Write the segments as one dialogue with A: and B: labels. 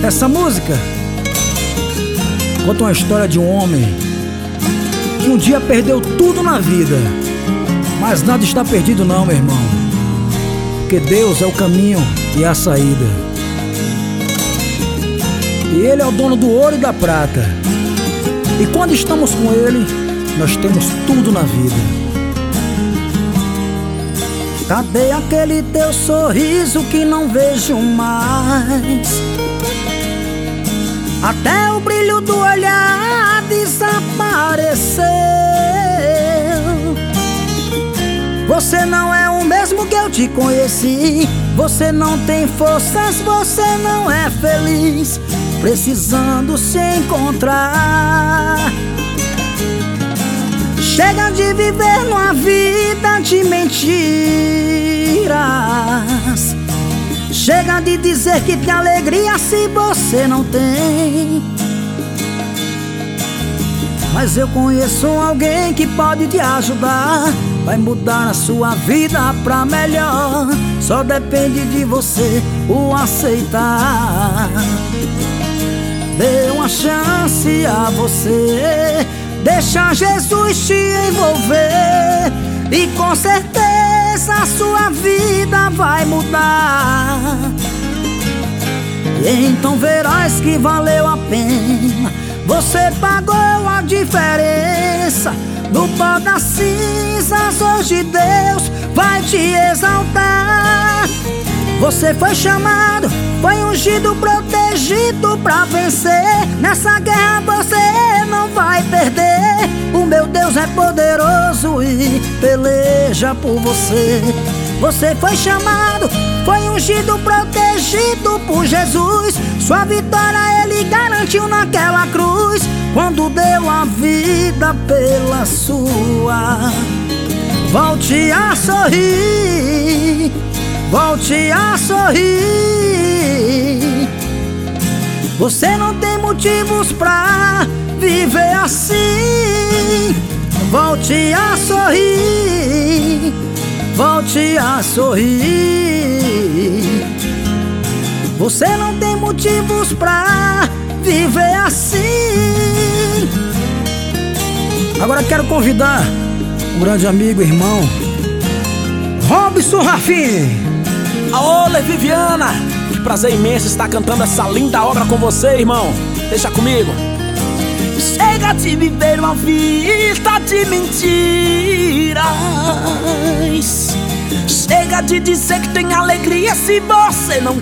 A: Essa música conta uma história de um homem que um dia perdeu tudo na vida, mas nada está perdido não, meu irmão, porque Deus é o caminho e a saída, e Ele é o dono do ouro e da prata, e quando estamos com Ele, nós temos tudo na vida. Cadê aquele teu sorriso que não vejo mais? Até o brilho do olhar desapareceu. Você não é o mesmo que eu te conheci. Você não tem forças, você não é feliz, precisando se encontrar. Chega de viver numa vida de mentiras. Chega de dizer que tem alegria se você não tem. Mas eu conheço alguém que pode te ajudar. Vai mudar a sua vida pra melhor. Só depende de você o aceitar. Dê uma chance a você. Deixa Jesus te envolver, e com certeza a sua vida vai mudar. E então verás que valeu a pena. Você pagou a diferença. No pó das cinzas hoje Deus vai te exaltar. Você foi chamado, foi ungido, protegido pra vencer. Nessa guerra você não vai perder. O meu Deus é poderoso e peleja por você. Você foi chamado, foi ungido, protegido por Jesus. Sua vitória Ele garantiu naquela cruz, quando deu a vida pela sua. Volte a sorrir, volte a sorrir. Você não tem motivos pra viver assim. Volte a sorrir, volte a sorrir. Você não tem motivos pra viver assim. Agora quero convidar um grande amigo, irmão, Robson Rafim.
B: Alô, Viviana, que prazer imenso estar cantando essa linda obra com você, irmão. Deixa comigo. Chega de viver uma vida de mentiras. Chega de dizer que tem alegria se você não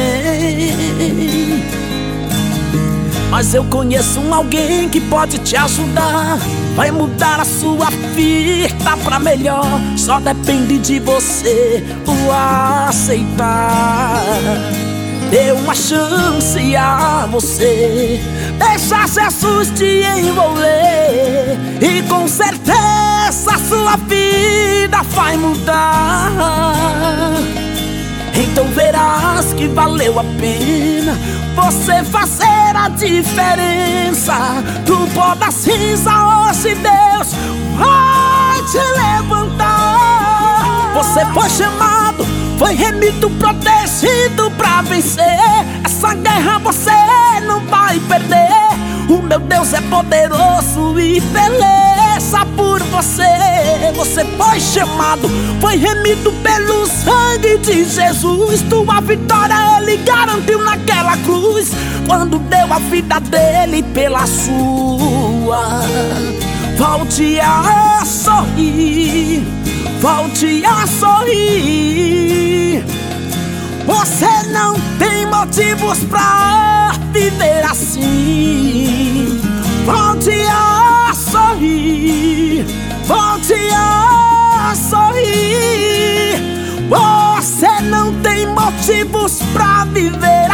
B: tem. Mas eu conheço alguém que pode te ajudar. Vai mudar a sua vida pra melhor. Só depende de você o aceitar. Dê uma chance a você. Deixa Jesus te envolver, e com certeza a sua vida vai mudar. Então verás que valeu a pena você fazer a diferença. Do pó da cinza hoje Deus vai te levantar. Você foi chamado, foi remido, protegido pra vencer. Essa guerra você não vai perder. O meu Deus é poderoso e peleja por você. Você foi chamado, foi remido pelo sangue de Jesus. Tua vitória Ele garantiu naquela cruz, quando deu a vida dele pela sua. Volte a sorrir, volte a sorrir. Você não tem motivos pra viver assim. Volte a sorrir, volte a sorrir. Você não tem motivos pra viver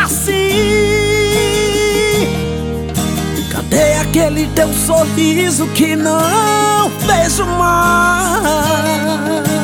B: assim. Cadê aquele teu sorriso que não vejo mais?